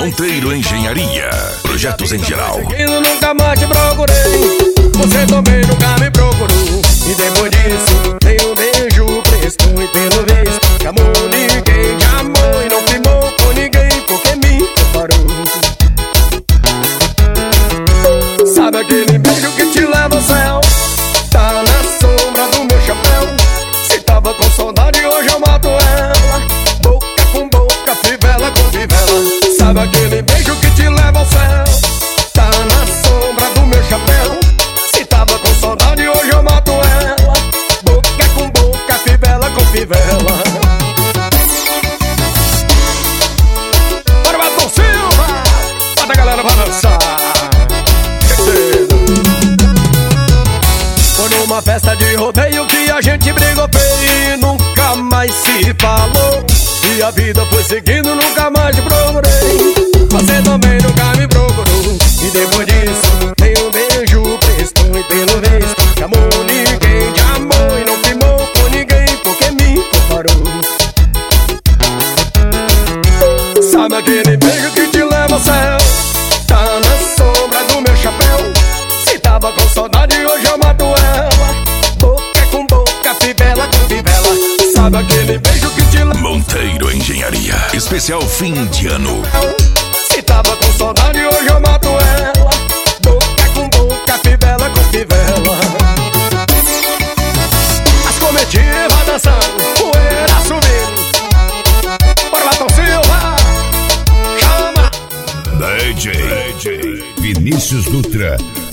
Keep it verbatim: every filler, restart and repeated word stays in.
Monteiro Engenharia, projetos em geral. Eu nunca mais te procurei, você também nunca me procurou. E depois disso, dei um beijo, prestou e pelo visto chamou ninguém, te amou e não firmou com ninguém, porque me separou. Sabe aquele beijo que te leva ao céu? Tá na sombra do meu chapéu. Se tava com saudade, hoje eu mato ela. Boca com boca, fivela com fivela. Sabe aquele beijo que te leva ao céu? Tá na sombra do meu chapéu. Se tava com saudade, hoje eu mato ela. Boca com boca, fivela com fivela. Bora, Batom Silva! Bota a galera pra dançar. Foi numa festa de rodeio que a gente brigou feio e nunca mais se falou. E a vida foi seguindo, nunca mais te procurei. Você também nunca me procurou. E depois disso, dei um beijo, prestou e pelo visto chamou ninguém, te amou e não firmou com ninguém, porque me comparou. Sabe aquele beijo que te leva ao céu? Tá na sombra do meu chapéu. Se tava com saudade, hoje eu mato ela. Boca com boca, fivela com fivela. Sabe aquele beijo que te leva? Monteiro Engenharia, especial fim de ano. Se tava com saudade, hoje eu mato ela. Boca com boca, fivela com fivela. As comitivas dançando, poeira subindo. Bora, Batom Silva, chama! D J, D J Vinícius Dutra.